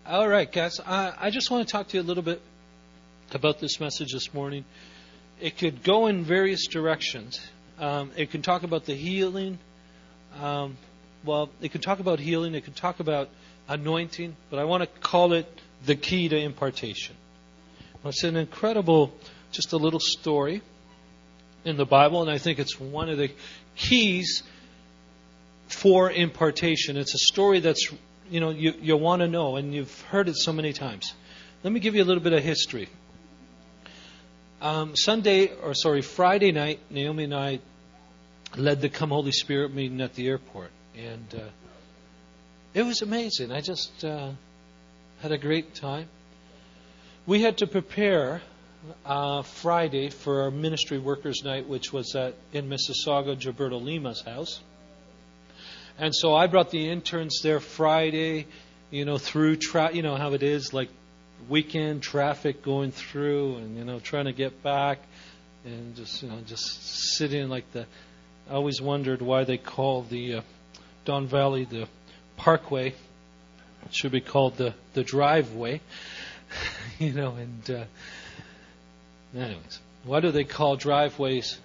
All right, guys. I just want to talk to you a little bit about this message this morning. It could go in various directions. It can talk about the healing. It can talk about healing. It can talk about anointing. But I want to call it the key to impartation. Well, it's an incredible, just a little story in the Bible, and I think it's one of the keys for impartation. It's a story that's you want to know, and you've heard it so many times. Let me give you a little bit of history. Friday night, Naomi and I led the Come Holy Spirit meeting at the airport, and it was amazing. I just had a great time. We had to prepare Friday for our ministry workers' night, which was in Mississauga, Gilberto Lima's house. And so I brought the interns there Friday, through how it is, like weekend traffic going through, and trying to get back, and just sitting like I always wondered why they call the Don Valley the Parkway. It should be called the driveway, and anyways, why do they call driveways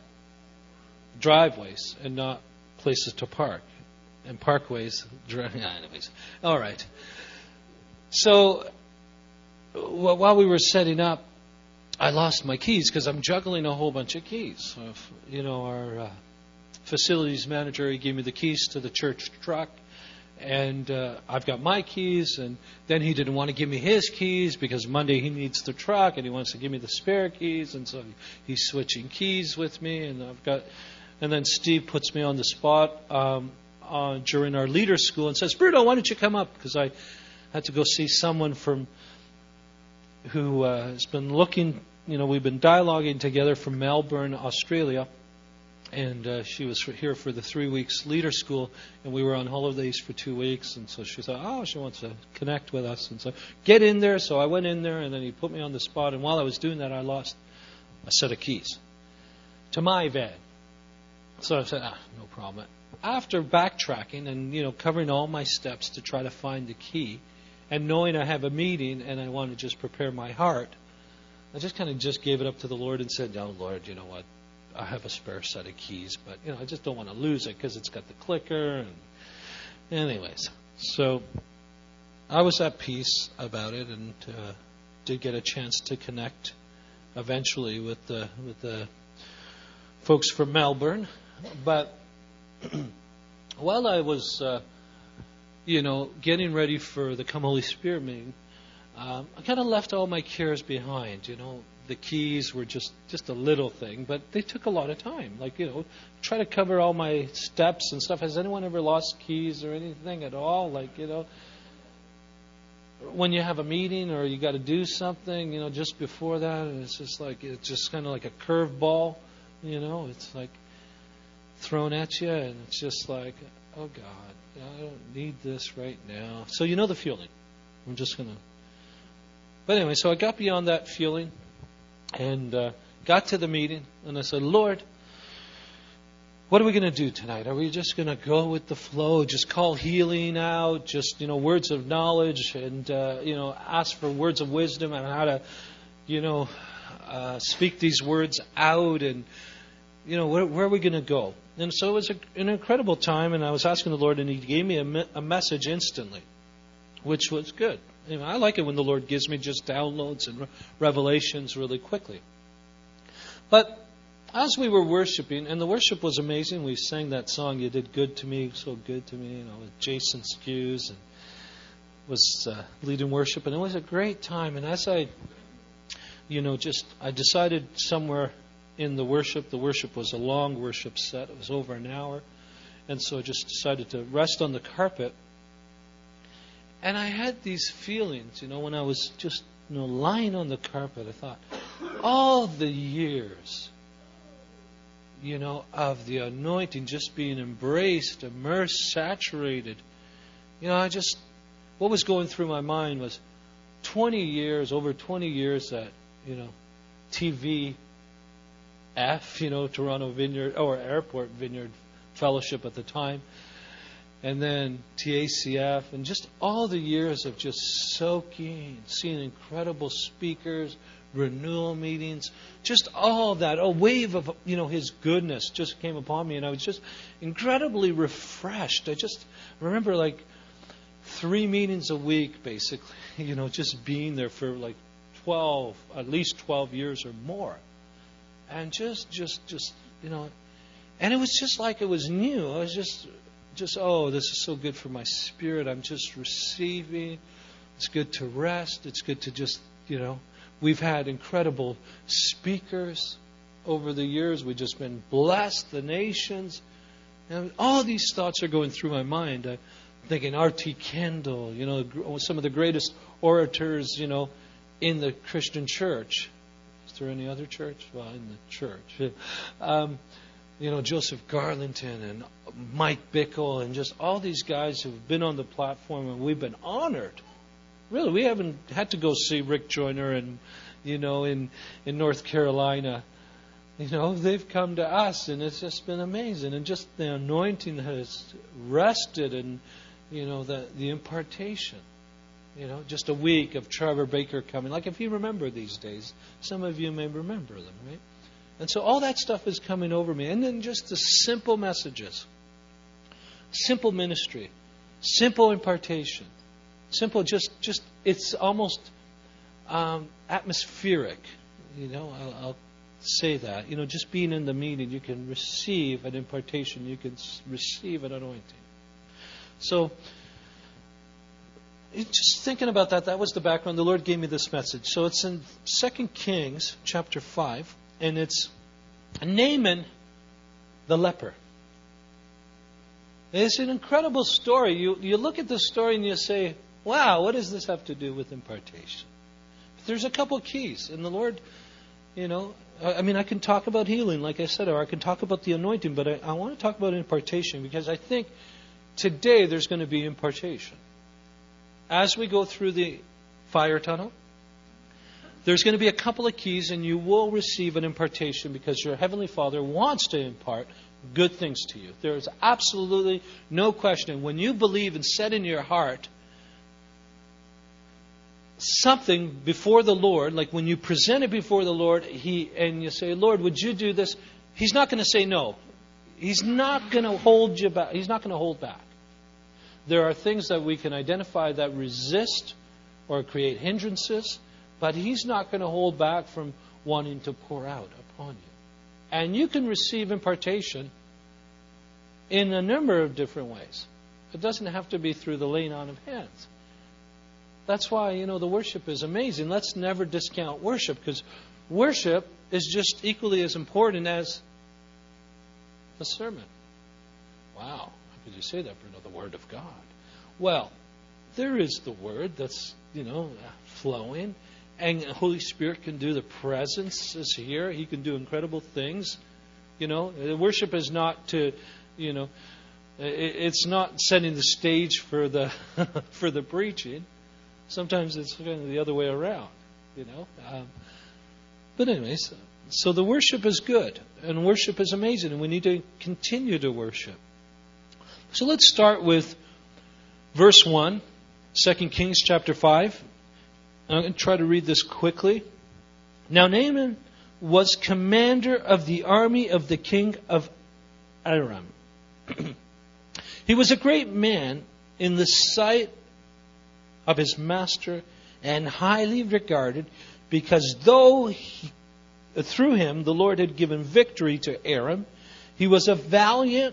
and not places to park? And parkways, anyways. All right. So while we were setting up, I lost my keys because I'm juggling a whole bunch of keys. Our facilities manager, he gave me the keys to the church truck, and I've got my keys, and then he didn't want to give me his keys because Monday he needs the truck, and he wants to give me the spare keys, and so he's switching keys with me, and then Steve puts me on the spot during our leaders' school and says, "Bruno, why don't you come up?" Because I had to go see someone who has been looking, we've been dialoguing together from Melbourne, Australia, and she was here for the 3 weeks leader school, and we were on holidays for 2 weeks, and so she thought, she wants to connect with us, and so get in there. So I went in there, and then he put me on the spot, and while I was doing that, I lost a set of keys to my van. So I said, no problem. After backtracking and covering all my steps to try to find the key, and knowing I have a meeting and I want to just prepare my heart, I just kind of gave it up to the Lord and said, "Oh Lord, you know what? I have a spare set of keys, but I just don't want to lose it because it's got the clicker." And anyways, so I was at peace about it, and did get a chance to connect eventually with the folks from Melbourne, but. While I was, getting ready for the Come Holy Spirit meeting, I kind of left all my cares behind. The keys were just a little thing, but they took a lot of time. Try to cover all my steps and stuff. Has anyone ever lost keys or anything at all? When you have a meeting or you got to do something, just before that, it's just kind of like a curveball. It's like thrown at you, and it's just like, oh God, I don't need this right now. So the feeling. I'm just going to... But anyway, so I got beyond that feeling and got to the meeting, and I said, "Lord, what are we going to do tonight? Are we just going to go with the flow, just call healing out, just, words of knowledge, and, ask for words of wisdom on how to, speak these words out, and, where are we going to go?" And so it was an incredible time, and I was asking the Lord, and He gave me a message instantly, which was good. I like it when the Lord gives me just downloads and revelations really quickly. But as we were worshiping, and the worship was amazing, we sang that song, "You Did Good to Me, So Good to Me," with Jason Skews, and was leading worship, and it was a great time. And as I decided somewhere in the worship was a long worship set. It was over an hour. And so I just decided to rest on the carpet. And I had these feelings, when I was just, lying on the carpet. I thought, all the years, of the anointing just being embraced, immersed, saturated. What was going through my mind was over 20 years at, TVF, Toronto Vineyard, or Airport Vineyard Fellowship at the time. and then TACF, and just all the years of just soaking, seeing incredible speakers, renewal meetings, just all that, a wave of, His goodness just came upon me, and I was just incredibly refreshed. I just remember like 3 meetings a week, basically, just being there for like at least 12 years or more. And just, and it was just like it was new. I was just, oh, this is so good for my spirit. I'm just receiving. It's good to rest. It's good to just, we've had incredible speakers over the years. We've just been blessed, the nations. And all these thoughts are going through my mind. I'm thinking R.T. Kendall, some of the greatest orators, in the Christian church. Is there any other church? Well, in the church. Joseph Garlington and Mike Bickle and just all these guys who've been on the platform, and we've been honored. Really, we haven't had to go see Rick Joyner and, in North Carolina. They've come to us, and it's just been amazing. And just the anointing has rested, and, the impartation. Just a week of Trevor Baker coming. Like if you remember these days, some of you may remember them, right? And so all that stuff is coming over me. And then just the simple messages, simple ministry, simple impartation, simple just it's almost atmospheric. I'll say that. Just being in the meeting, you can receive an impartation. You can receive an anointing. So, just thinking about that was the background. The Lord gave me this message. So it's in 2 Kings chapter 5, and it's Naaman the leper. It's an incredible story. You look at this story and you say, wow, what does this have to do with impartation? But there's a couple keys. And the Lord, I can talk about healing, like I said, or I can talk about the anointing, but I want to talk about impartation because I think today there's going to be impartation. As we go through the fire tunnel, there's going to be a couple of keys, and you will receive an impartation because your Heavenly Father wants to impart good things to you. There is absolutely no question. When you believe and set in your heart something before the Lord, like when you present it before the Lord, and you say, Lord, would you do this? He's not going to say no. He's not going to hold you back. He's not going to hold back. There are things that we can identify that resist or create hindrances, but He's not going to hold back from wanting to pour out upon you. And you can receive impartation in a number of different ways. It doesn't have to be through the laying on of hands. That's why, the worship is amazing. Let's never discount worship, because worship is just equally as important as the sermon. Wow. Could you say that for the Word of God? Well, there is the Word that's, flowing. And the Holy Spirit can do, the presence is here. He can do incredible things. Worship is not to, it's not setting the stage for the for the preaching. Sometimes it's kind of the other way around, But anyways, so the worship is good. And worship is amazing. And we need to continue to worship. So let's start with verse 1, 2 Kings chapter 5. I'm going to try to read this quickly. Now Naaman was commander of the army of the king of Aram. He was a great man in the sight of his master and highly regarded, because through him the Lord had given victory to Aram. He was a valiant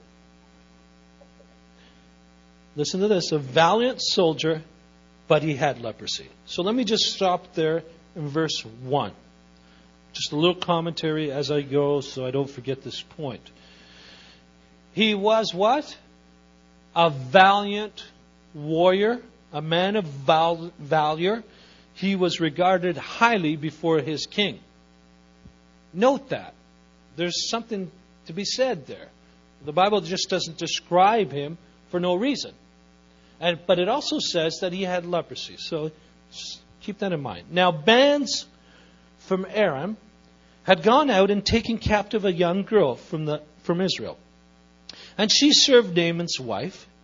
soldier, but he had leprosy. So let me just stop there in verse 1. Just a little commentary as I go so I don't forget this point. He was what? A valiant warrior, a man of valor. He was regarded highly before his king. Note that. There's something to be said there. The Bible just doesn't describe him for no reason. But it also says that he had leprosy. So just keep that in mind. Now, bands from Aram had gone out and taken captive a young girl from Israel. And she served Naaman's wife.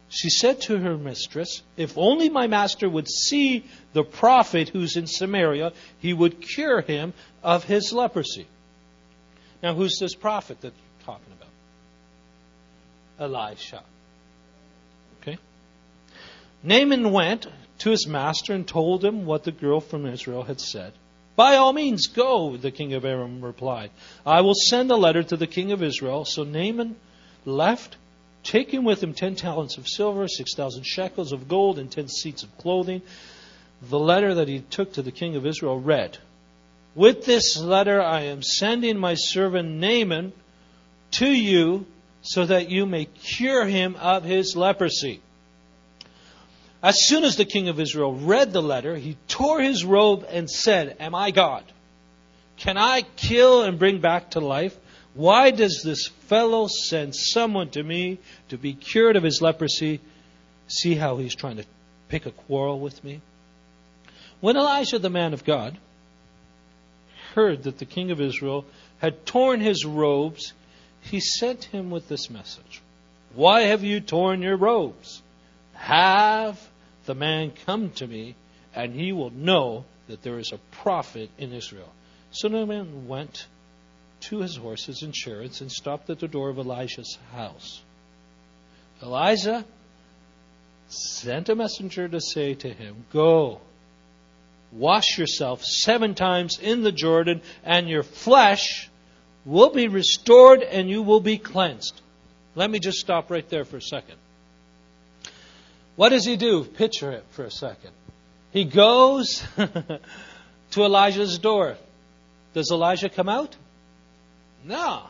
She said to her mistress, "If only my master would see the prophet who's in Samaria, he would cure him of his leprosy." Now, who's this prophet that you're talking about? Elisha. Okay. Naaman went to his master and told him what the girl from Israel had said. "By all means, go," the king of Aram replied. "I will send a letter to the king of Israel." So Naaman left, taking with him 10 talents of silver, 6,000 shekels of gold, and 10 seats of clothing. The letter that he took to the king of Israel read, "With this letter I am sending my servant Naaman to you so that you may cure him of his leprosy." As soon as the king of Israel read the letter, he tore his robe and said, "Am I God? Can I kill and bring back to life? Why does this fellow send someone to me to be cured of his leprosy? See how he's trying to pick a quarrel with me?" When Elijah, the man of God, heard that the king of Israel had torn his robes, he sent him with this message: "Why have you torn your robes? Have the man come to me, and he will know that there is a prophet in Israel." So Naaman went to his horses and chariots and stopped at the door of Elisha's house. Elijah sent a messenger to say to him, "Go, wash yourself 7 times in the Jordan, and your flesh will be restored and you will be cleansed." Let me just stop right there for a second. What does he do? Picture it for a second. He goes to Elijah's door. Does Elijah come out? No.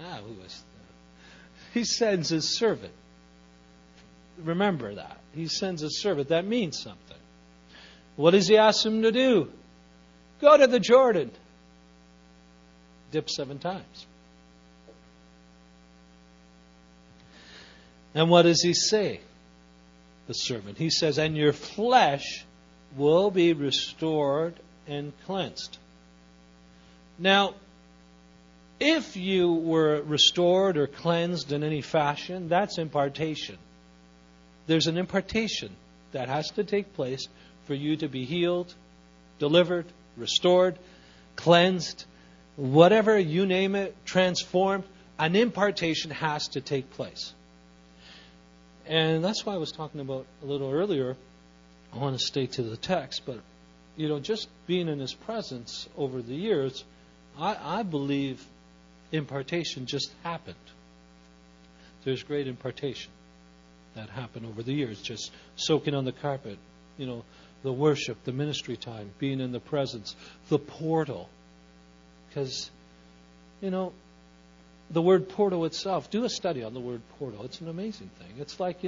He sends his servant. Remember that. He sends his servant. That means something. What does he ask him to do? Go to the Jordan. Dip 7 times. And what does he say? The servant. He says, "And your flesh will be restored and cleansed." Now, if you were restored or cleansed in any fashion, that's impartation. There's an impartation that has to take place for you to be healed, delivered, restored, cleansed, whatever you name it, transformed. An impartation has to take place. And that's why I was talking about a little earlier. I want to stay to the text, but just being in His presence over the years, I believe impartation just happened. There's great impartation that happened over the years, just soaking on the carpet, the worship, the ministry time, being in the presence, the portal. Because, the word portal itself, do a study on the word portal. It's an amazing thing. It's like,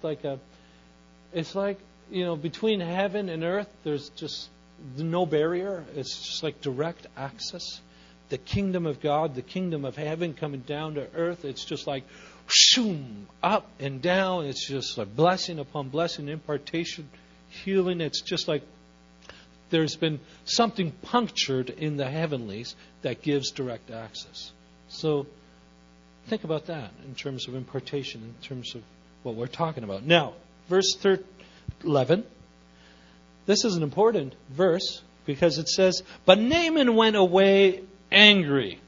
between heaven and earth, there's just no barrier. It's just like direct access. The kingdom of God, the kingdom of heaven coming down to earth. It's just like shoom, up and down. It's just like blessing upon blessing, impartation, healing. It's just like there's been something punctured in the heavenlies that gives direct access. So think about that in terms of impartation, in terms of what we're talking about. Now, verse 11. This is an important verse because it says, "But Naaman went away angry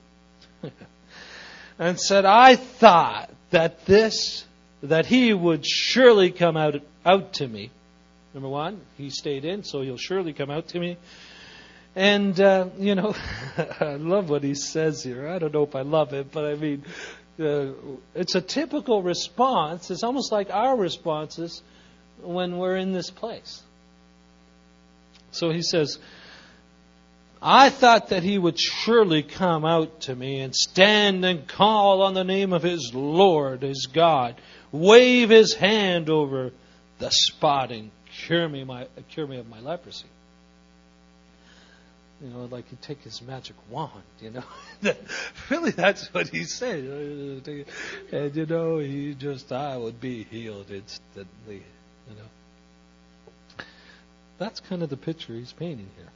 and said, I thought that he would surely come out to me." Number one, he stayed in, so he'll surely come out to me. And, I love what he says here. I don't know if I love it, but I mean, it's a typical response. It's almost like our responses when we're in this place. So he says, "I thought that he would surely come out to me and stand and call on the name of his Lord, his God, wave his hand over the spot and cure me of my leprosy." Like he'd take his magic wand, Really, that's what he said. And, I would be healed instantly, That's kind of the picture he's painting here.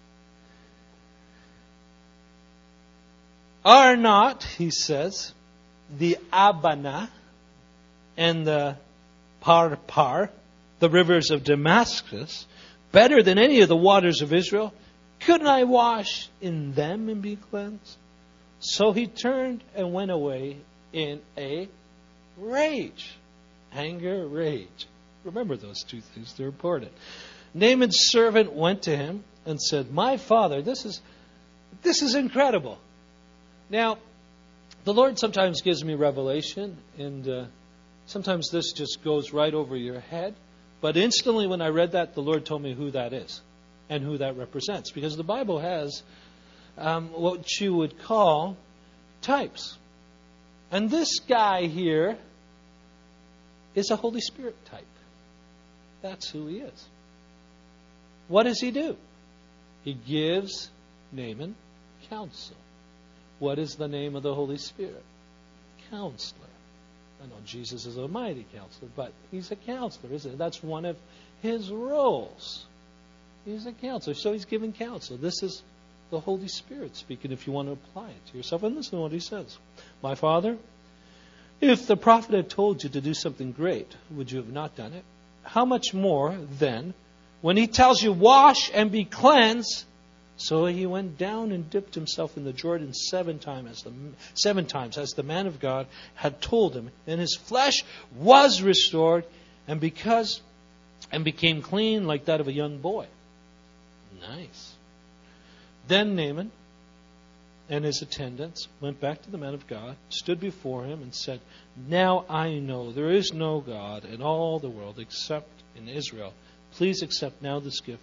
"Are not," he says, "the Abana and the Parpar, the rivers of Damascus, better than any of the waters of Israel? Couldn't I wash in them and be cleansed? So he turned and went away in a rage. Anger, rage. Remember those two things, they're important. Naaman's servant went to him and said, my father, this is incredible. Now, the Lord sometimes gives me revelation, and sometimes this just goes right over your head. But instantly when I read that, the Lord told me who that is and who that represents. Because the Bible has what you would call types. And this guy here is a Holy Spirit type. That's who he is. What does he do? He gives Naaman counsel. What is the name of the Holy Spirit? Counselor. I know Jesus is a mighty counselor, but he's a counselor, isn't it? That's one of his roles. He's a counselor, so he's giving counsel. This is the Holy Spirit speaking if you want to apply it to yourself. And listen to what he says. My father, if the prophet had told you to do something great, would you have not done it? How much more then, when he tells you, wash and be cleansed? So he went down and dipped himself in the Jordan 7 times as the man of God had told him. And his flesh was restored and became clean like that of a young boy. Nice. Then Naaman and his attendants went back to the man of God, stood before him and said, now I know there is no God in all the world except in Israel. Please accept now this gift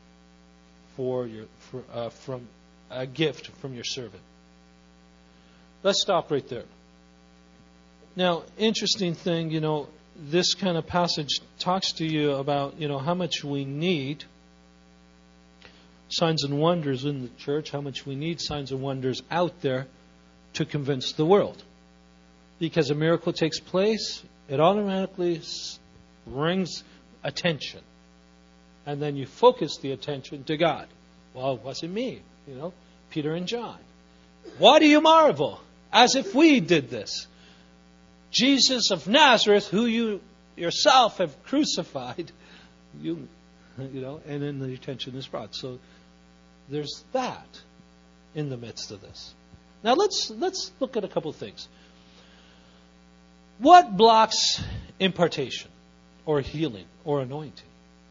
from a gift from your servant. Let's stop right there. Now, interesting thing, this kind of passage talks to you about, how much we need signs and wonders in the church, how much we need signs and wonders out there to convince the world. Because a miracle takes place, it automatically brings attention. And then you focus the attention to God. Well, it wasn't me, Peter and John. Why do you marvel? As if we did this. Jesus of Nazareth, who you yourself have crucified, and then the attention is brought. So there's that in the midst of this. Now let's look at a couple of things. What blocks impartation or healing or anointing?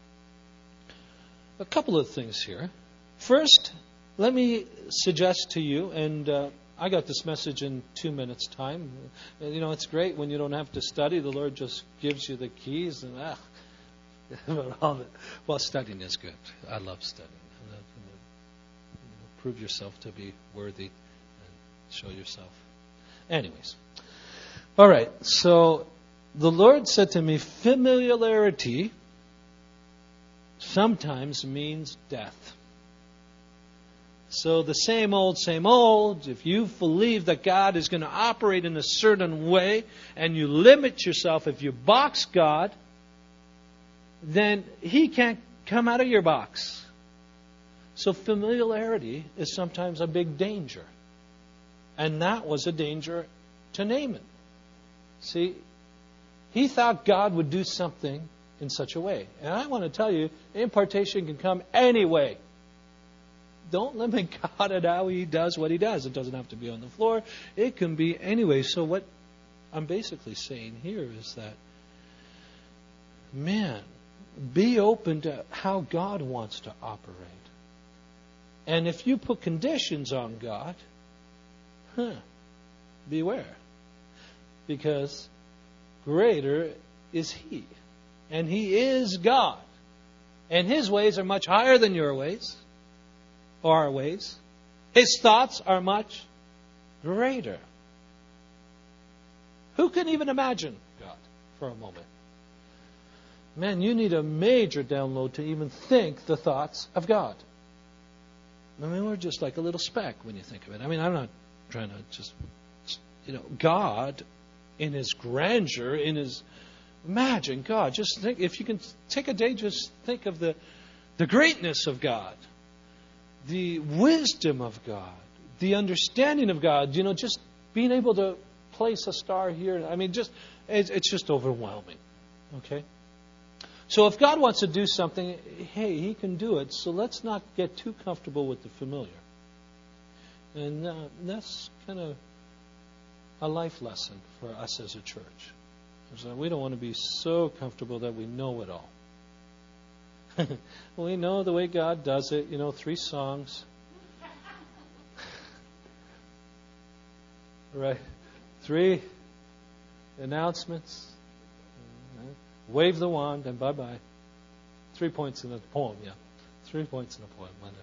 A couple of things here. First, let me suggest to you, and I got this message in 2 minutes' time. It's great when you don't have to study. The Lord just gives you the keys. Well, studying is good. I love studying. Prove yourself to be worthy and show yourself. Anyways. All right. So the Lord said to me, familiarity sometimes means death. So the same old, if you believe that God is going to operate in a certain way and you limit yourself, if you box God, then He can't come out of your box. So familiarity is sometimes a big danger. And that was a danger to Naaman. See, he thought God would do something in such a way. And I want to tell you, impartation can come anyway. Don't limit God at how He does what He does. It doesn't have to be on the floor. It can be anyway. So what I'm basically saying here is that, be open to how God wants to operate. And if you put conditions on God, beware. Because greater is He. And He is God. And His ways are much higher than your ways. Or our ways. His thoughts are much greater. Who can even imagine God for a moment? Man, you need a major download to even think the thoughts of God. We're just like a little speck when you think of it. I'm not trying to just, God in His grandeur, in His, imagine God. Just think, if you can take a day, just think of the greatness of God, the wisdom of God, the understanding of God, just being able to place a star here. It's just overwhelming. Okay? So if God wants to do something, hey, He can do it. So let's not get too comfortable with the familiar. And that's kind of a life lesson for us as a church. So we don't want to be so comfortable that we know it all. We know the way God does it. 3 songs. Right? 3 announcements. Wave the wand and bye-bye. 3 points in the poem, yeah. 3 points in the poem, I know.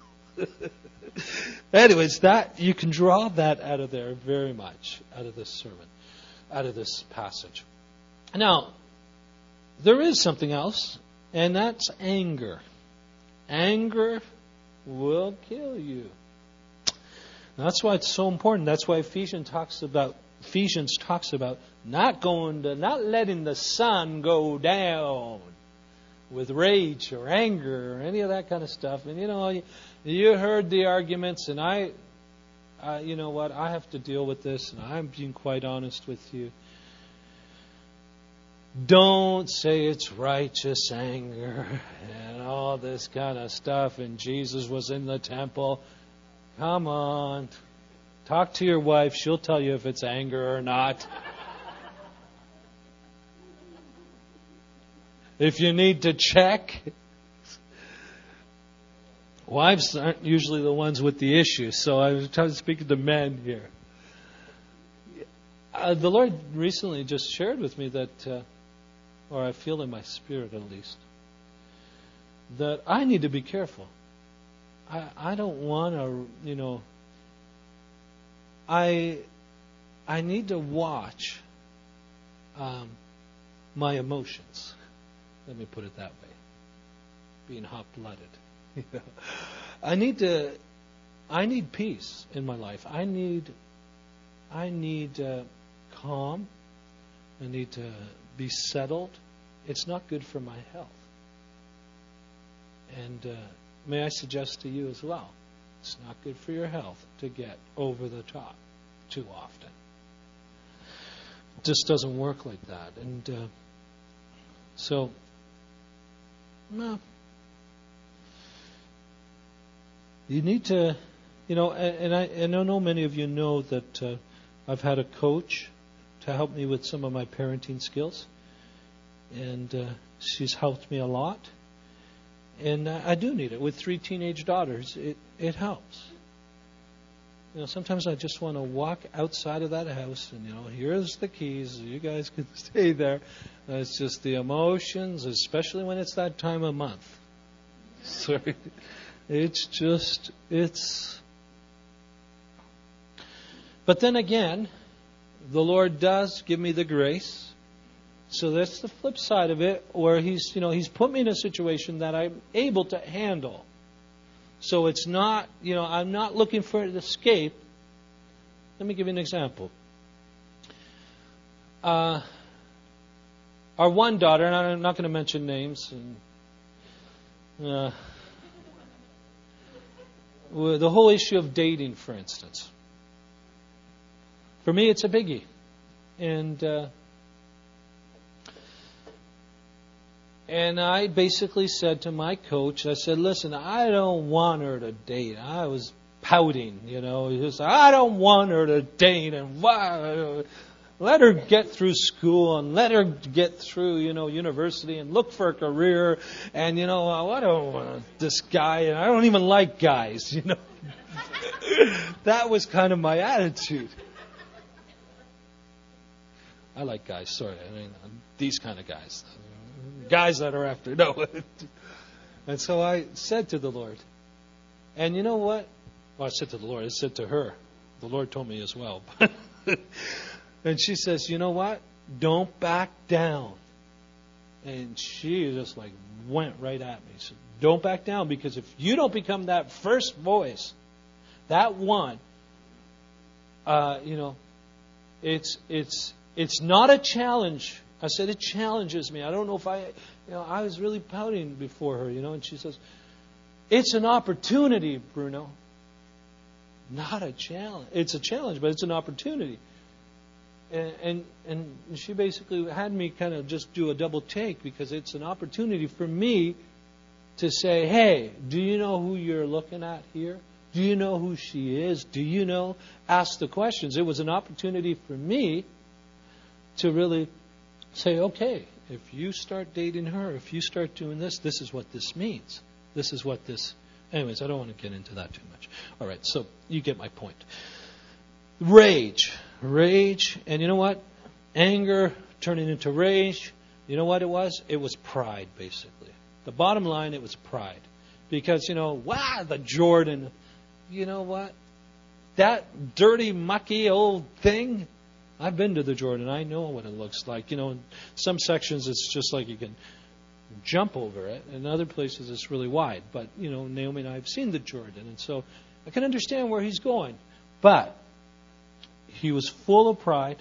Anyways, that you can draw that out of there very much, out of this sermon, out of this passage. Now, there is something else, and that's anger. Anger will kill you. That's why it's so important. That's why Ephesians talks about not letting the sun go down with rage or anger or any of that kind of stuff. And you heard the arguments, and I have to deal with this, and I'm being quite honest with you. Don't say it's righteous anger and all this kind of stuff, and Jesus was in the temple. Come on. Talk to your wife. She'll tell you if it's anger or not. If you need to check. Wives aren't usually the ones with the issue, so I was trying to speak to the men here. The Lord recently just shared with me that, or I feel in my spirit at least, that I need to be careful. I don't want to, I need to watch my emotions. Let me put it that way. Being hot-blooded. I need peace in my life. I need calm. I need to be settled. It's not good for my health. And may I suggest to you as well, it's not good for your health to get over the top too often. It just doesn't work like that. And so, no. You need to, and I know many of you know that I've had a coach to help me with some of my parenting skills. And she's helped me a lot. And I do need it. With 3 teenage daughters, it helps. Sometimes I just want to walk outside of that house and, here's the keys. You guys can stay there. It's just the emotions, especially when it's that time of month. Sorry. But then again, the Lord does give me the grace. So that's the flip side of it, where He's put me in a situation that I'm able to handle. So it's not, I'm not looking for an escape. Let me give you an example. Our one daughter, and I'm not going to mention names, and the whole issue of dating, for instance. For me, it's a biggie. And I basically said to my coach, I said, listen, I don't want her to date. I was pouting, He was like, I don't want her to date. And let her get through school and let her get through, university and look for a career. And, I don't want this guy. And I don't even like guys, That was kind of my attitude. I like guys, sorry. I mean, these kind of guys. Guys that are after. No. And so I said to the Lord, and you know what? Well, I said to the Lord, I said to her. The Lord told me as well. And she says, you know what? Don't back down. And she just went right at me. She said, don't back down, because if you don't become that first voice, that one, it's not a challenge. I said, it challenges me. I don't know if I was really pouting before her, and she says, it's an opportunity, Bruno. Not a challenge. It's a challenge, but it's an opportunity. And she basically had me kind of just do a double take, because it's an opportunity for me to say, hey, do you know who you're looking at here? Do you know who she is? Do you know? Ask the questions. It was an opportunity for me to really say, okay, if you start dating her, if you start doing this, this is what this means. This is what this... Anyways, I don't want to get into that too much. All right, so you get my point. Rage. And you know what? Anger turning into rage. You know what it was? It was pride, basically. The bottom line, it was pride. Because, the Jordan, you know what? That dirty, mucky old thing, I've been to the Jordan. I know what it looks like. In some sections it's just like you can jump over it. In other places it's really wide. But, Naomi and I have seen the Jordan. And so I can understand where he's going. But he was full of pride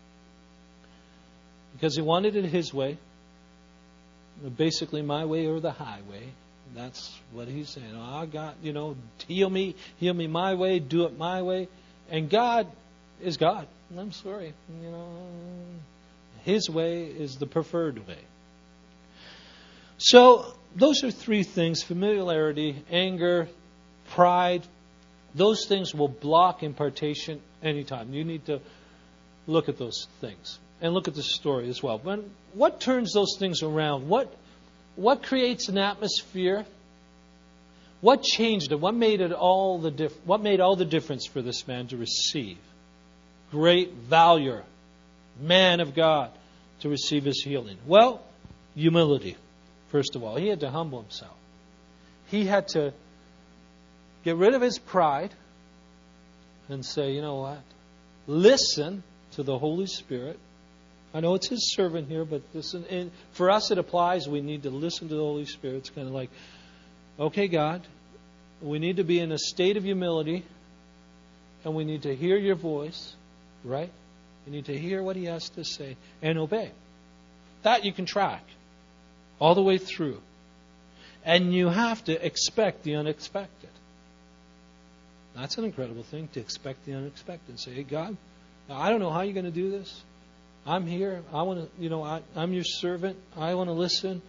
because he wanted it his way. Basically, my way or the highway. That's what he's saying. I got, heal me my way, do it my way. And God is God. I'm sorry. His way is the preferred way. So, those are three things: familiarity, anger, pride. Those things will block impartation anytime. You need to look at those things. And look at the story as well. But what turns those things around? What creates an atmosphere? What changed it? What made all the difference for this man to receive? Great valor, man of God, to receive his healing. Well, humility. First of all, he had to humble himself. He had to get rid of his pride and say, you know what? Listen to the Holy Spirit. I know it's his servant here, but for us it applies. We need to listen to the Holy Spirit. It's kind of like, okay, God, we need to be in a state of humility, and we need to hear your voice, right? We need to hear what he has to say and obey. That you can track all the way through. And you have to expect the unexpected. That's an incredible thing, to expect the unexpected. Say, hey, God, I don't know how you're going to do this. I'm here. I want to, I'm your servant. I want to listen.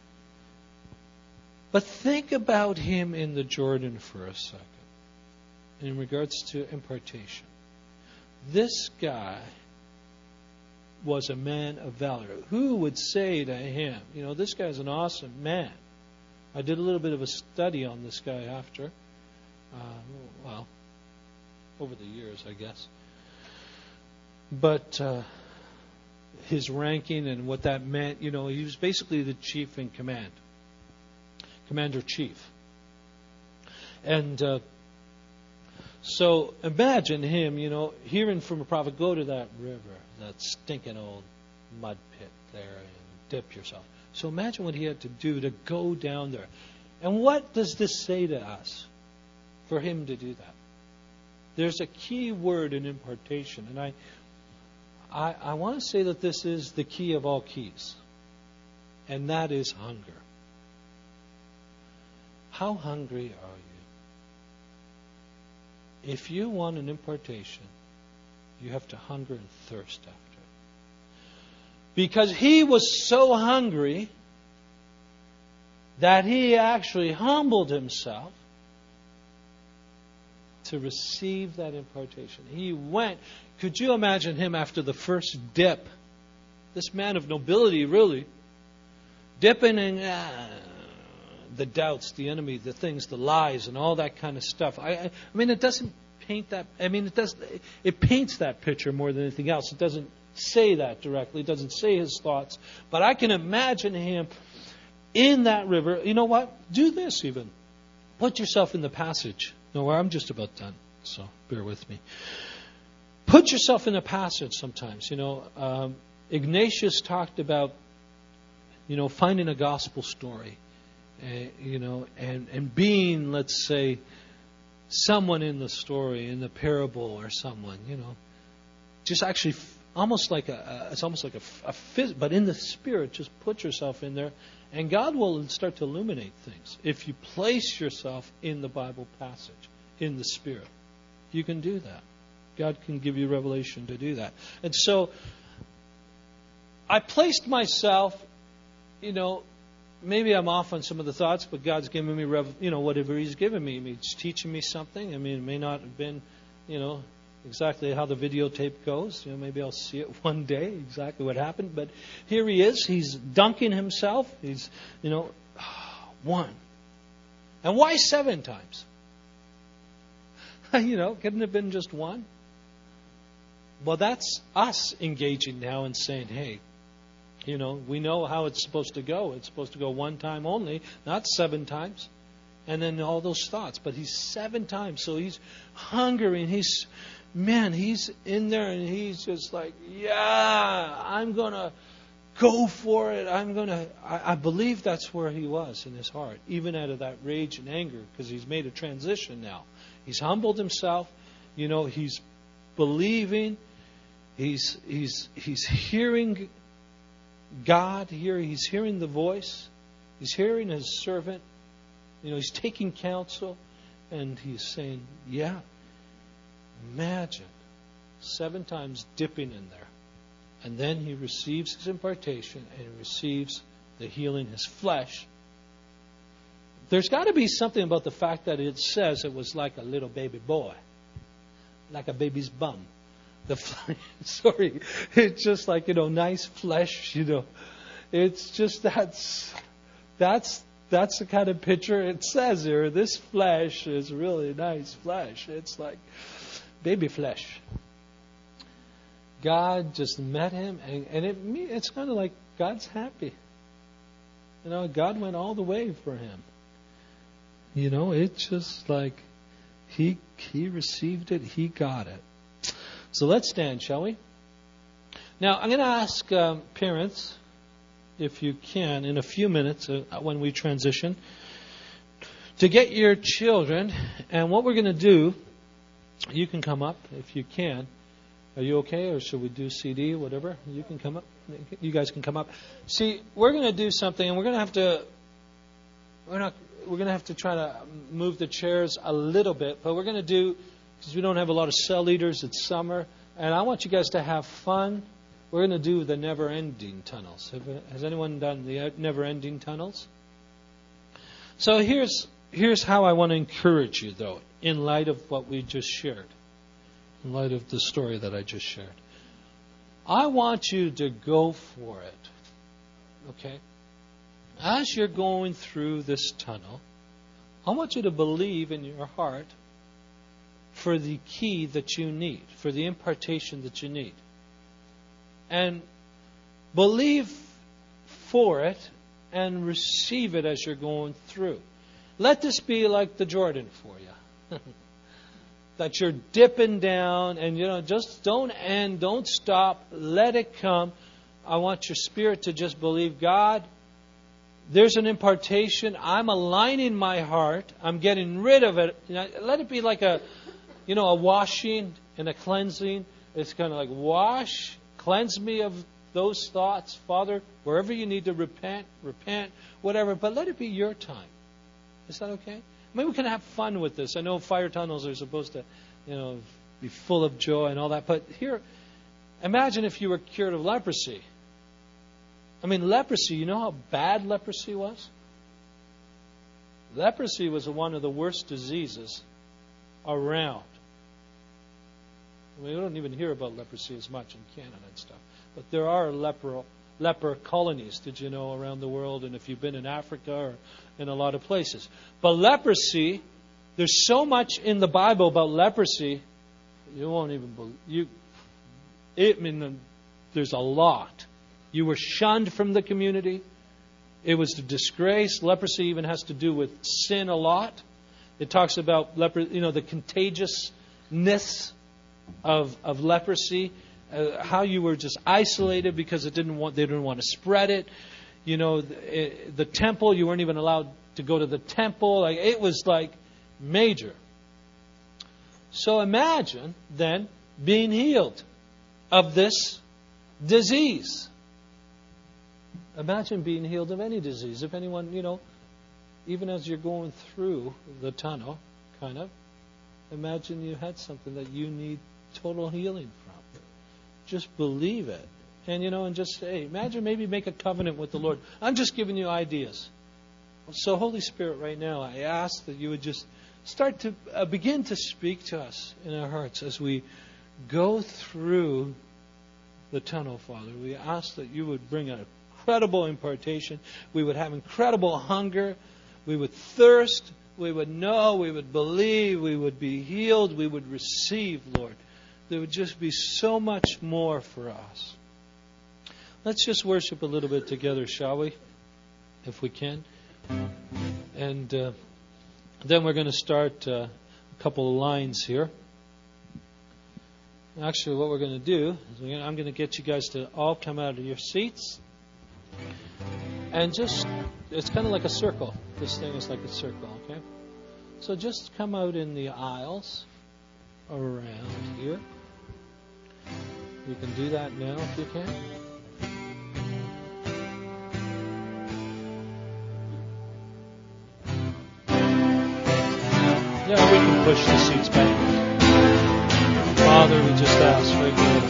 But think about him in the Jordan for a second in regards to impartation. This guy was a man of valor. Who would say to him, this guy's an awesome man. I did a little bit of a study on this guy after. Over the years, I guess. But his ranking and what that meant, he was basically the chief in command. Commander-chief. And so imagine him, hearing from a prophet, go to that river, that stinking old mud pit there, and dip yourself. So imagine what he had to do to go down there. And what does this say to us for him to do that? There's a key word in impartation, and I want to say that this is the key of all keys, and that is hunger. How hungry are you? If you want an impartation, you have to hunger and thirst after it. Because he was so hungry that he actually humbled himself to receive that impartation. He went. Could you imagine him after the first dip? This man of nobility, really, dipping in the doubts, the enemy, the things, the lies, and all that kind of stuff. I mean, it doesn't paint that. I mean, it does. It paints that picture more than anything else. It doesn't say that directly. It doesn't say his thoughts. But I can imagine him in that river. You know what? Do this even. Put yourself in the passage. No, I'm just about done, so bear with me. Put yourself in the passage sometimes. Ignatius talked about, finding a gospel story, and being, let's say, someone in the story, in the parable, or someone, just actually almost like but in the Spirit, just put yourself in there, and God will start to illuminate things. If you place yourself in the Bible passage, in the Spirit, you can do that. God can give you revelation to do that. And so I placed myself, maybe I'm off on some of the thoughts, but God's given me, whatever He's given me. He's teaching me something. I mean, it may not have been, exactly how the videotape goes. Maybe I'll see it one day, exactly what happened. But here He is. He's dunking Himself. He's, 1. And why 7 times? Couldn't it have been just 1? Well, that's us engaging now and saying, hey, we know how it's supposed to go. It's supposed to go 1 time only, not 7 times. And then all those thoughts. But He's 7 times. So He's hungry and He's in there and He's just like, yeah, I'm going to go for it. I believe that's where He was in His heart, even out of that rage and anger, because He's made a transition now. He's humbled Himself. He's believing. He's hearing God here. He's hearing the voice. He's hearing His servant. He's taking counsel. And He's saying, yeah, imagine 7 times dipping in there. And then He receives His impartation and He receives the healing His flesh. There's got to be something about the fact that it says it was like a little baby boy. Like a baby's bum. It's just like, nice flesh, It's just that's the kind of picture it says here. This flesh is really nice flesh. It's like baby flesh. God just met him, and it's kind of like God's happy. God went all the way for him. It's just like he received it, he got it. So let's stand, shall we? Now, I'm going to ask parents, if you can, in a few minutes when we transition, to get your children. And what we're going to do, you can come up if you can. Are you okay, or should we do CD, whatever? You can come up. You guys can come up. See, we're going to do something, and we're going to have to. We're going to have to try to move the chairs a little bit, but we're going to do, because we don't have a lot of cell leaders. It's summer, and I want you guys to have fun. We're going to do the never-ending tunnels. Has anyone done the never-ending tunnels? So here's how I want to encourage you, though, in light of what we just shared, in light of the story that I just shared. I want you to go for it, okay? As you're going through this tunnel, I want you to believe in your heart for the key that you need, for the impartation that you need. And believe for it and receive it as you're going through. Let this be like the Jordan for you. That you're dipping down and, just don't end, don't stop, let it come. I want your spirit to just believe, God, there's an impartation. I'm aligning my heart. I'm getting rid of it. Let it be like a washing and a cleansing. It's kind of like wash, cleanse me of those thoughts, Father. Wherever you need to repent, whatever. But let it be your time. Is that okay? Maybe we can have fun with this. I know fire tunnels are supposed to, be full of joy and all that. But here, imagine if you were cured of leprosy. I mean, leprosy, you know how bad leprosy was? Leprosy was one of the worst diseases around. We don't even hear about leprosy as much in Canada and stuff. But there are leper colonies, did you know, around the world, and if you've been in Africa or in a lot of places. But leprosy, there's so much in the Bible about leprosy, you won't even believe. There's a lot. You were shunned from the community. It was a disgrace. Leprosy even has to do with sin a lot. It talks about the contagiousness of leprosy, how you were just isolated because they didn't want to spread it. The temple, you weren't even allowed to go to the temple. It was major. So imagine then being healed of this disease. Imagine being healed of any disease. If anyone, even as you're going through the tunnel, kind of, imagine you had something that you need total healing from. Just believe it. And, and just say, imagine maybe make a covenant with the Lord. I'm just giving you ideas. So, Holy Spirit, right now, I ask that you would just start to begin to speak to us in our hearts as we go through the tunnel, Father. We ask that you would bring an incredible impartation. We would have incredible hunger. We would thirst. We would know. We would believe. We would be healed. We would receive, Lord. There would just be so much more for us. Let's just worship a little bit together, shall we? If we can. And then we're going to start a couple of lines here. Actually, what we're going to do is I'm going to get you guys to all come out of your seats. And it's kind of like a circle. This thing is like a circle, okay? So just come out in the aisles around here. You can do that now if you can. Yeah, we can push the seats back. Father, we just ask right now.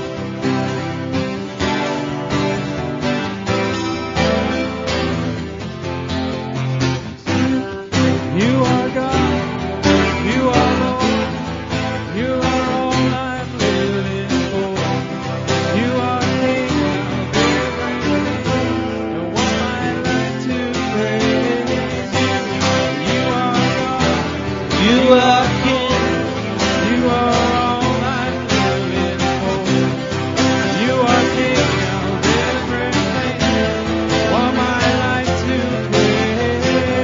You are God. You are Lord. You are all I'm living for. You are King of everything. I want my life to praise you. You are God. You are King. You are all I'm living for. You are King of everything. I want my life to praise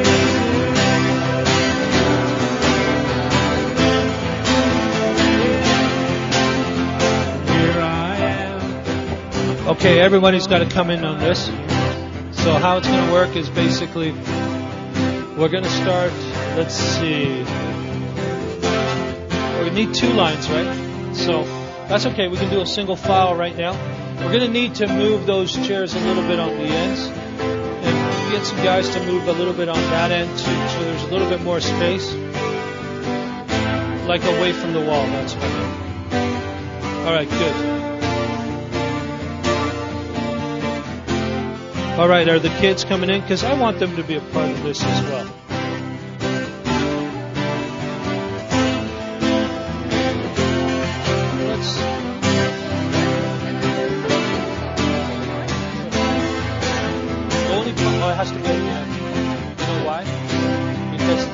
you. Here I am. Okay, everybody's got to come in on this. So how it's going to work is basically we're going to start, let's see. We need 2 lines, right? So that's okay. We can do a single file right now. We're going to need to move those chairs a little bit on the ends. And get some guys to move a little bit on that end too, so there's a little bit more space. Like away from the wall, that's fine. All right, good. All right, are the kids coming in? Because I want them to be a part of this as well. It has to be at the end. You know why? Because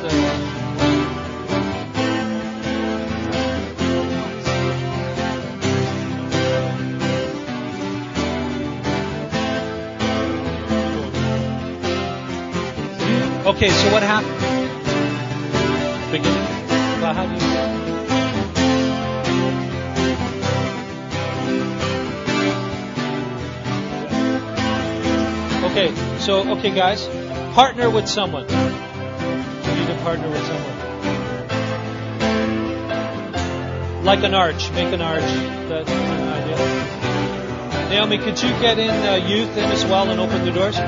okay, so what happened? Beginning. Well, how do you... Okay, guys, partner with someone. You need to partner with someone. Like an arch. Make an arch. That's an idea. Naomi, could you get in youth in as well and open the doors?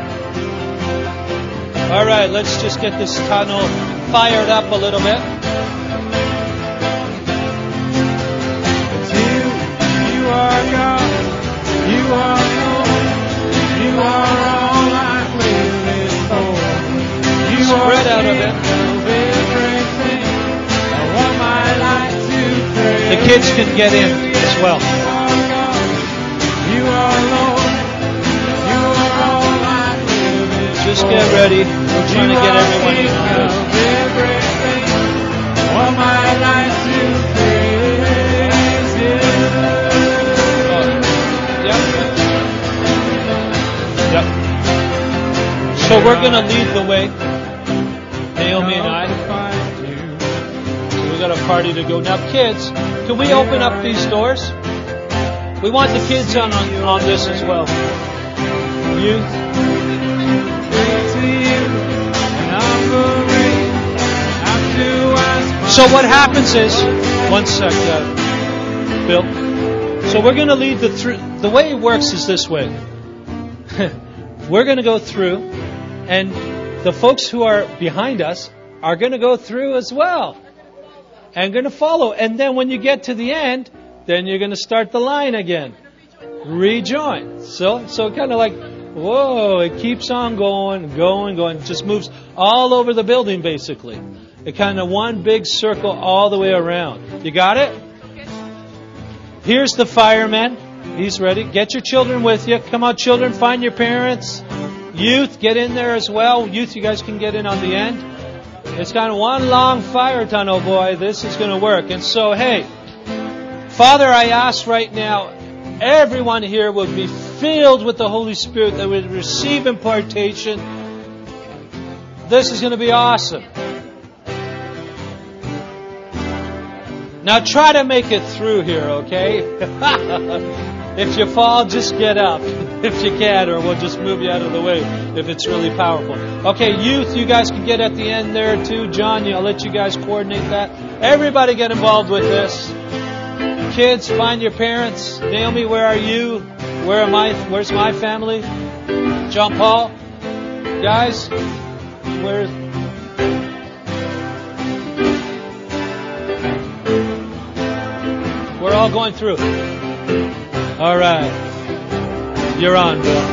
All right, let's just get this tunnel fired up a little bit. It's you are God. You are Lord. You are all I'm living for. You spread out of it. I want my life to praise. The kids can get in as well. You are Lord. You are all I'm living for. Just get ready. We're trying to get everyone in on this. I want my life to praise you. So we're going to lead the way, Naomi and I. So we've got a party to go. Now, kids, can we open up these doors? We want the kids on this as well. Youth. So what happens is, one sec, Bill. So we're going to lead the way it works is this way. We're going to go through, and the folks who are behind us are going to go through as well, and going to follow. And then when you get to the end, then you're going to start the line again. Rejoin. So kind of like, whoa, it keeps on going. It just moves all over the building, basically. It kind of one big circle all the way around. You got it? Here's the fireman. He's ready. Get your children with you. Come on, children, find your parents. Youth, get in there as well. Youth, you guys can get in on the end. It's kind of one long fire tunnel, boy. This is going to work. And so, hey, Father, I ask right now, everyone here would be filled with the Holy Spirit, that would receive impartation. This is going to be awesome. Now try to make it through here, okay? If you fall, just get up. If you can, or we'll just move you out of the way if it's really powerful. Okay, youth, you guys can get at the end there too. John, I'll let you guys coordinate that. Everybody get involved with this. Kids, find your parents. Naomi, where are you? Where am I? Where's my family? John Paul? Guys, where's... We're all going through. All right. You're on, Bill.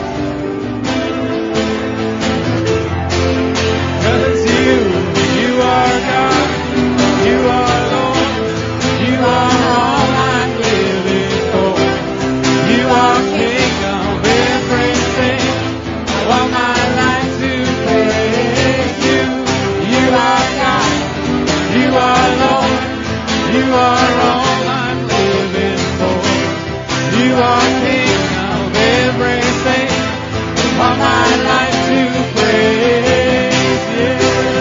'Cause you are God. You are Lord. You are all I'm living for. You are King of everything. I want my life to praise you. You are God. You are Lord. You are all I'm living for. You are King of everything. I want my life to praise you.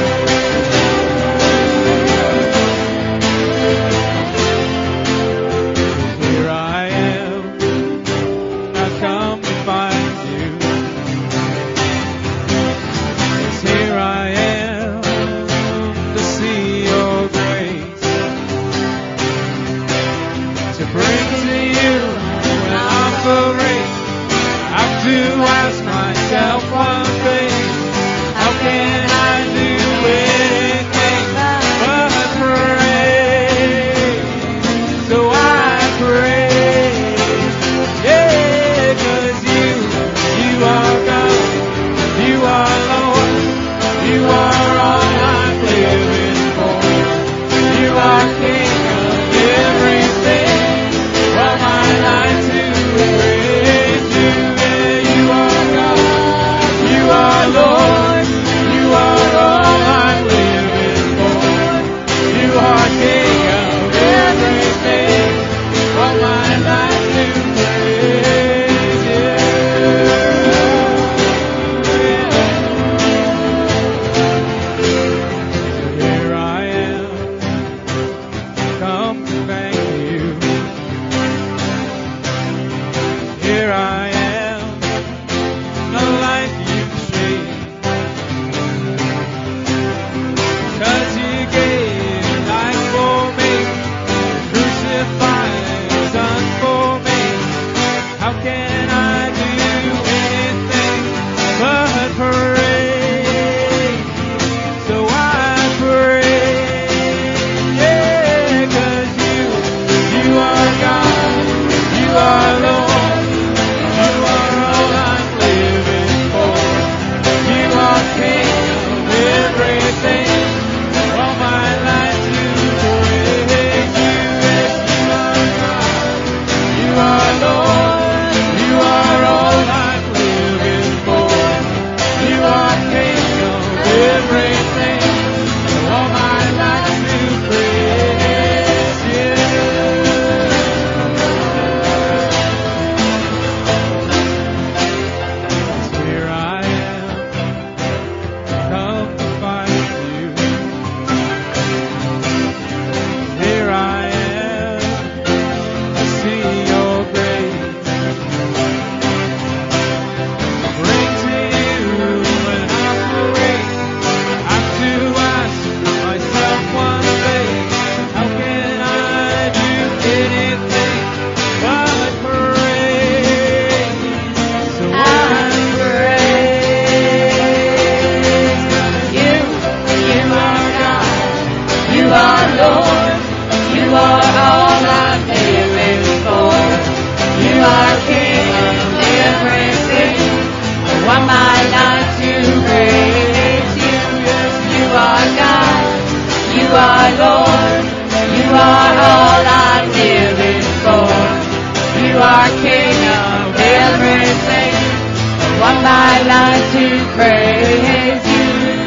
are Lord. You are all I'm living for. You are King of everything. I want my life to praise you.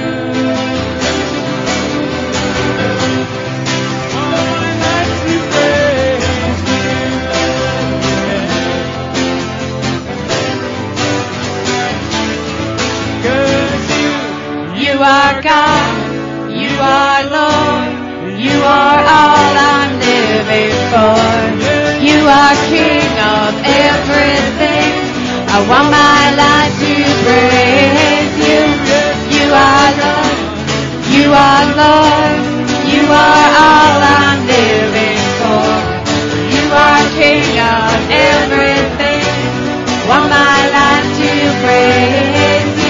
You are God, you are Lord, you are all I'm living for. You are King of everything. I want my life to praise you. You are Lord, you are Lord, you are all I'm living for. You are King of everything. I want my life to praise you.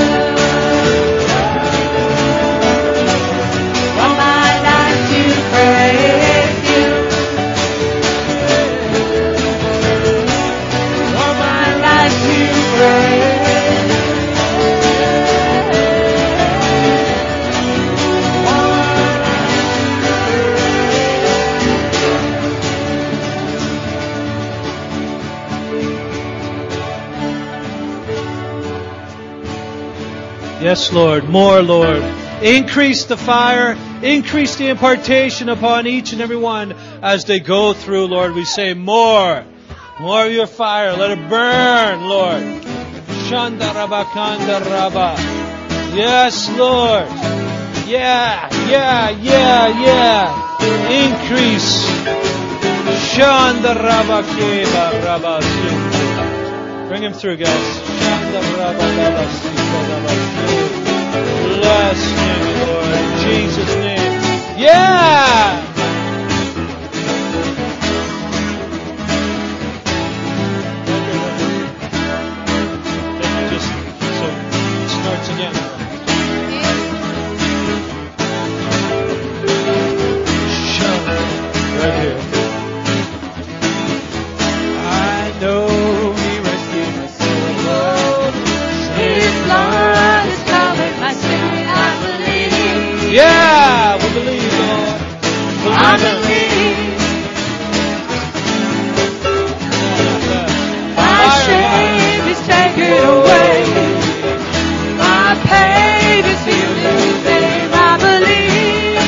Yes, Lord. More, Lord. Increase the fire. Increase the impartation upon each and every one as they go through, Lord. We say more. More of your fire. Let it burn, Lord. Shanda Rabba Kanda Rabba. Yes, Lord. Yeah. Increase. Shanda Rabba Keba Rabba Sita. Bring him through, guys. Shanda Rabba Rabba Sita Rabba Sita. Bless him, Lord. In Jesus' name. Yeah! Yeah, we believe, Lord. I believe. My shame is taken away. My pain is healed in His name. I believe.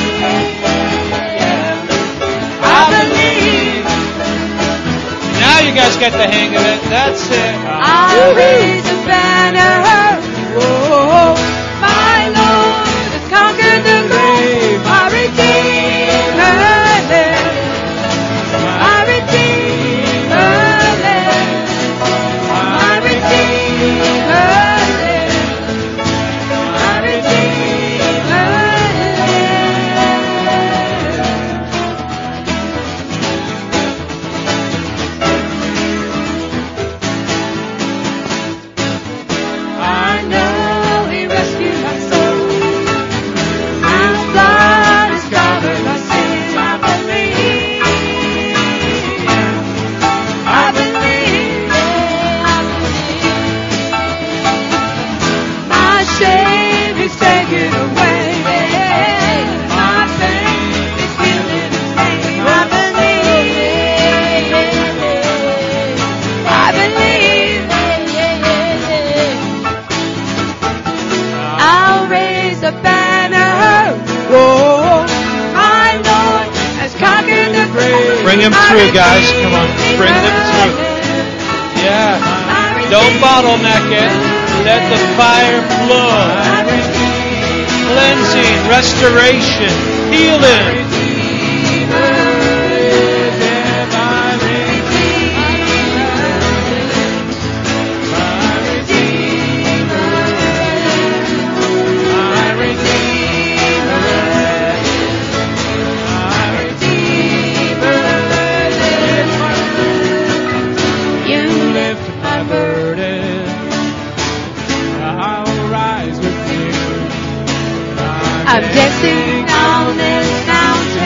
I believe. Now you guys get the hang of it. That's it. I'll raise a banner. Oh, my Lord has conquered the grave. My Redeemer lives. My Redeemer lives. My Redeemer lives. My Redeemer lives. I know He rescued my soul. His blood has covered my sins. I believe. I believe. My shame is taken away. My pain is healed in His name. I believe. I believe. I'll raise a banner. Oh, my Lord has conquered the grave. Bring him through, guys. Come on. Bring them through. Yeah. Don't bottleneck it. Let the fire flow. Cleansing, restoration, healing. You lift my burden. I'll rise with you. I'm dancing on this mountain.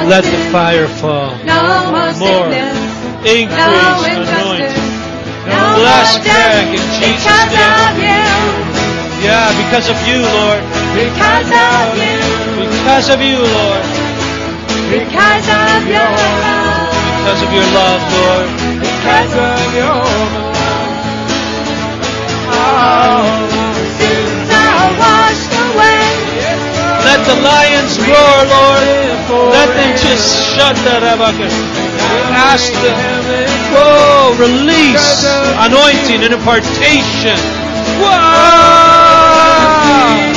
Let the fire fall. No more More. sickness. Increase, No anoint. injustice. No Bless more Greg death. in Jesus' Because name. of you. Yeah, because of you, Lord. Because of you. Because of you, Lord. Because of your love. Because of your love, Lord. Because of your love. All my Sins are washed away. Let the lions roar, Lord. Let them just shut that up. Ask them. Whoa, release anointing and impartation. Whoa!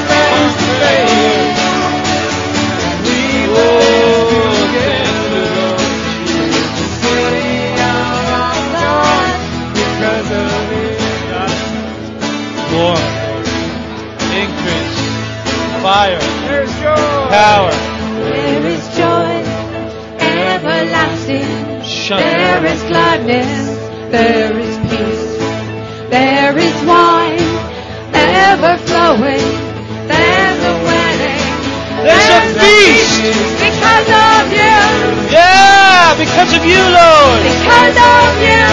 More. Increase. Fire. Power. There is joy, everlasting. Shut There is gladness, there is peace. There is wine, ever flowing. There's a wedding. There's a feast. Because of you. Yeah, because of you, Lord. Because of you.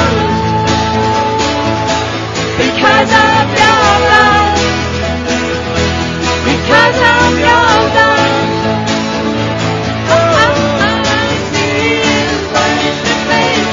Because of your love. Because of your love. I see you face to face.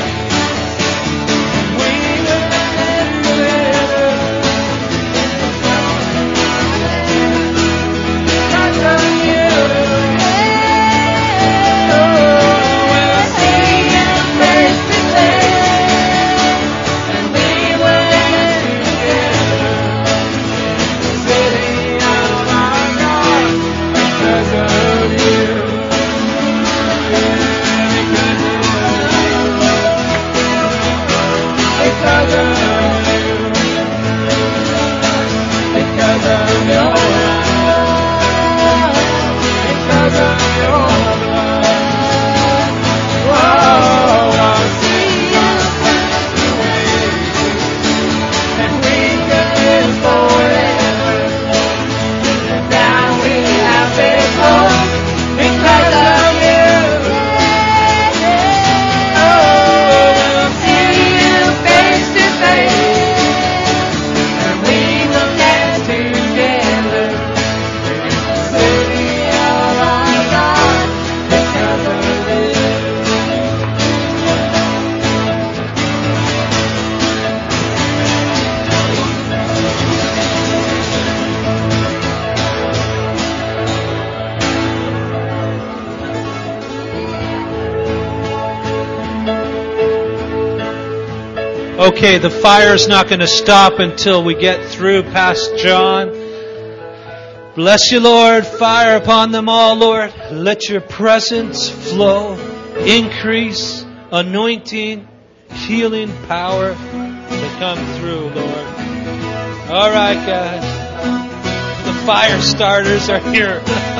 Okay, the fire's not going to stop until we get through past John. Bless you, Lord. Fire upon them all, Lord. Let your presence flow, increase, anointing, healing power to come through, Lord. All right, guys. The fire starters are here.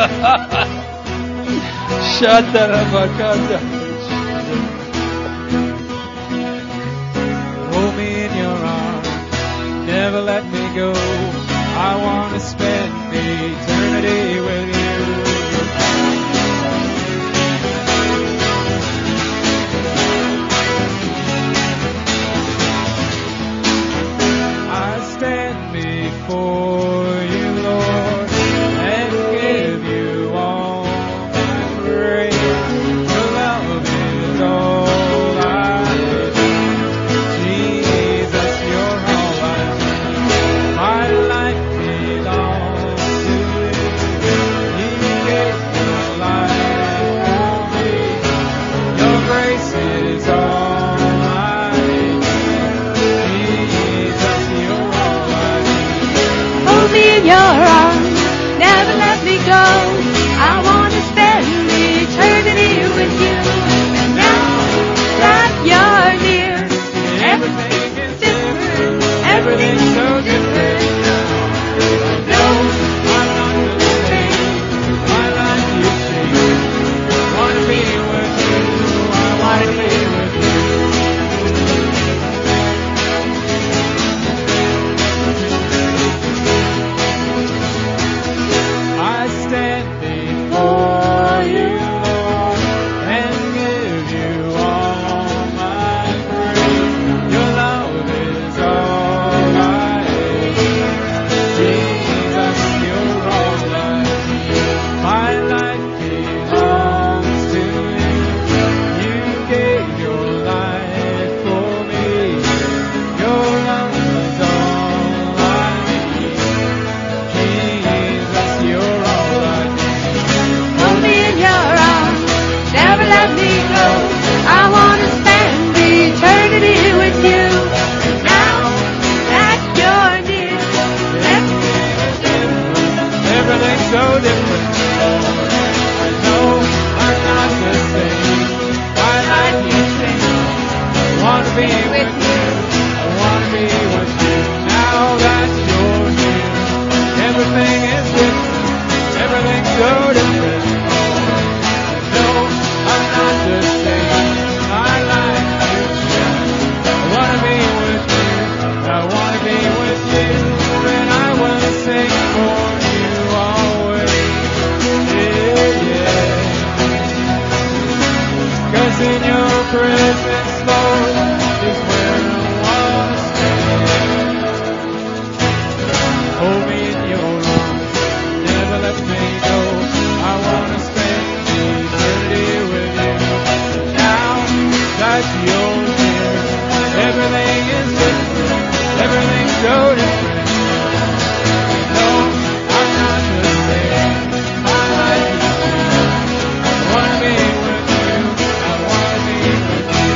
Shut that up, Hold me in your arms, never let me go. I want to spend eternity with you. I stand before you, Lord, and give you all my praise. Your love is all I need. Jesus, you're all I need. My life belongs to you. You gave your life for me. Your grace is all I need. Jesus, you're all I need. Hold me in your arms, never let me go. I want to spend eternity with you. And now that you're near, Everything is different. Everything's so different now. No, I'm not the same. My life you changed. Wanna be with you. I wanna be with you. I stand before you, Lord, so different, Lord. I know I'm not the same. My life you changed. I want to be with you. I want to be with you. Now that you're here, everything is different. Everything's so different, Lord. I know I'm not the same. My life you changed. I want to be with you. I want to be with you. And I will sing for you always. Yeah, yeah. 'Cause in your presence, Lord, is where I want to stay. Hold me in your arms, never let me go. I want to spend eternity with you. Now that you're here, everything is different. Everything's so different. No, I'm not the same. My life is changed. I want to be with you. I want to be with you.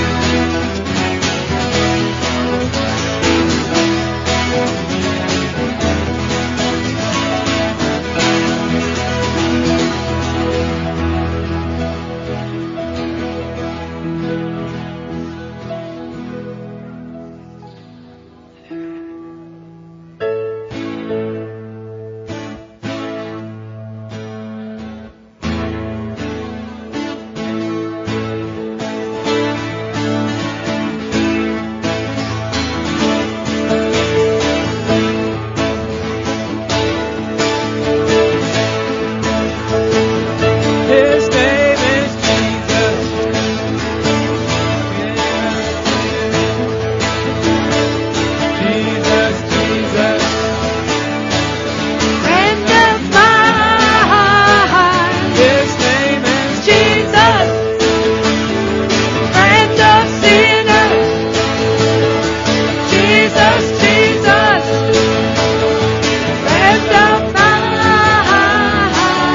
His name is Jesus. Jesus, Jesus. Friend of mine, His name is Jesus. Friend of sinners, Jesus, Jesus. Friend of mine.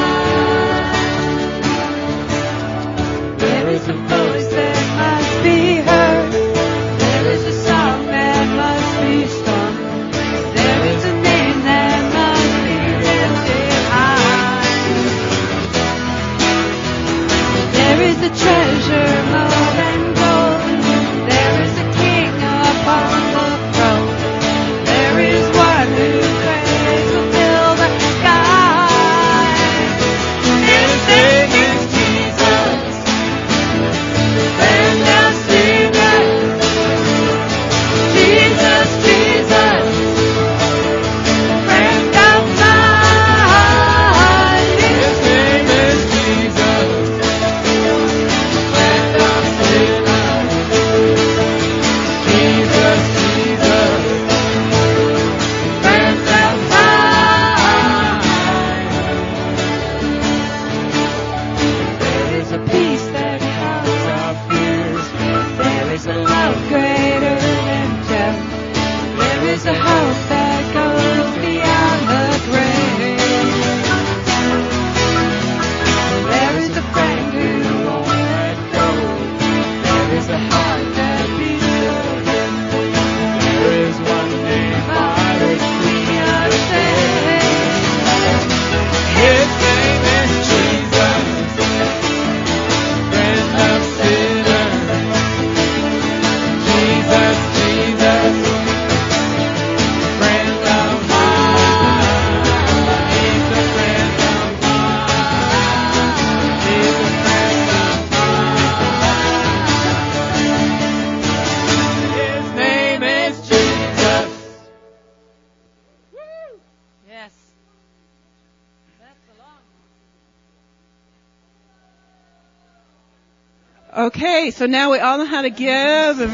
There is a voice that must be heard. There is a song that must be sung. There is a name that must be lifted high. There is a treasure more than gold. There is a king upon the throne. There is one whose praise will fill the sky. His name is Jesus. Friend of sinners, Jesus, Jesus. Friend of mine, His name is Jesus. friend of Sinners. Jesus, Jesus. friend of mine. There is a peace that comes Our fears. There is a love greater than death. There is a hope that goes beyond the grave. There is a friend who won't let go. There is a heart that beats for him. There is one name by which We are saved. His name is Jesus. Friend of sinners. Jesus, Jesus. Friend of mine. He's a friend of mine. He's a friend of mine. His name is Jesus. Yes. That's a long one. Okay, so now we all know how to give.